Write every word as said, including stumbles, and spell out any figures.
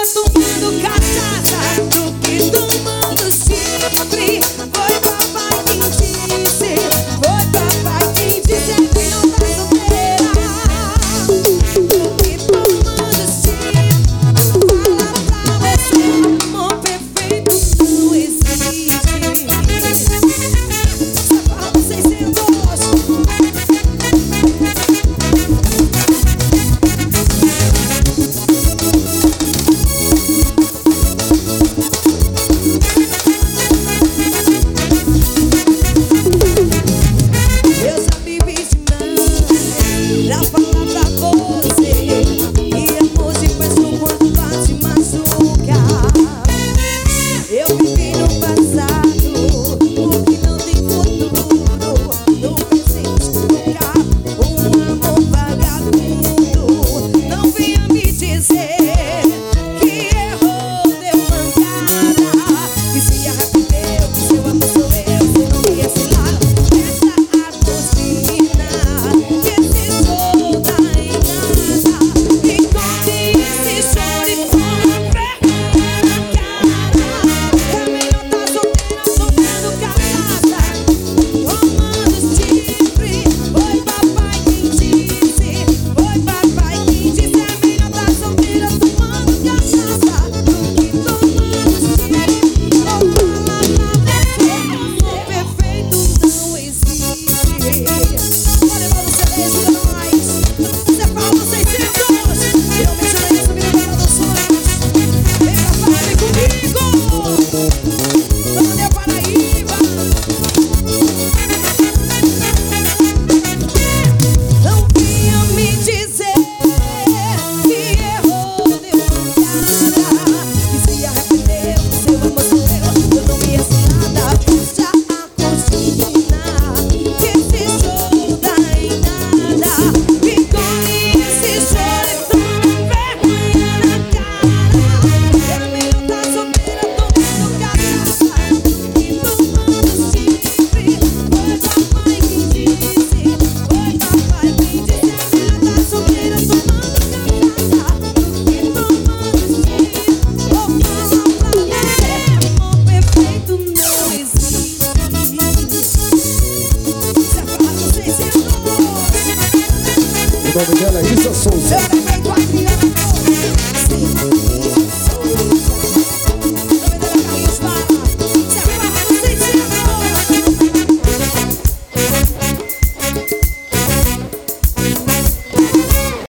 tomando cachaça do que tomando chifre. Foi papai quem disse, foi papai quem disse que não tá solteira. Do que tomando chifre. Fala pra você, amor perfeito não existe. Só fala vocês sem gosto. Eu já vivi demais pra falar pra você que amor te faz no quanto vai te machucar. Eu vivi no passado, o que não tem futuro. No presente lugar, um amor vagabundo. Não venha me dizer que errou, deu mancada, que se arrependeu, que seu amor sou eu, você não ia se lá. Fecha a cortina, que esse show dá em nada. E conte esse choro e com vergonha na cara. É melhor tá solteira, tomando cachaça, tomando chifre. Foi papai quem disse, foi papai quem disse. É melhor tá solteira, tomando cachaça do que tomando chifre. Vou falar pra você, amor perfeito não existe. Vou levar no C D, ajuda nós. Você fala vocês segundos, e eu beijo na minha vida dos sonhos. Vem pra cá, vem comigo. Vamos meu Paraíba. Não vinha me dizer que errou, deu mancada, que se arrependeu, que seu amor sou eu, eu não me nada. Fecha a cortina, que esse show dá em nada. Engole esse choro e toma vergonha na cara. É melhor tá solteira, tomando cachaça e tomando chifre. Foi papai quem disse, foi papai quem disse. É melhor tá solteira, tomando cachaça do que tomando chifre. Vou falar pra você, amor perfeito não existe. Você fala vocês sem gosto. O nome dela é Isa Souza. Seu defeito Adriana Souza. Sem Souza. O nome dela é Carlinhos Fala. Você fala vocês sem gosto.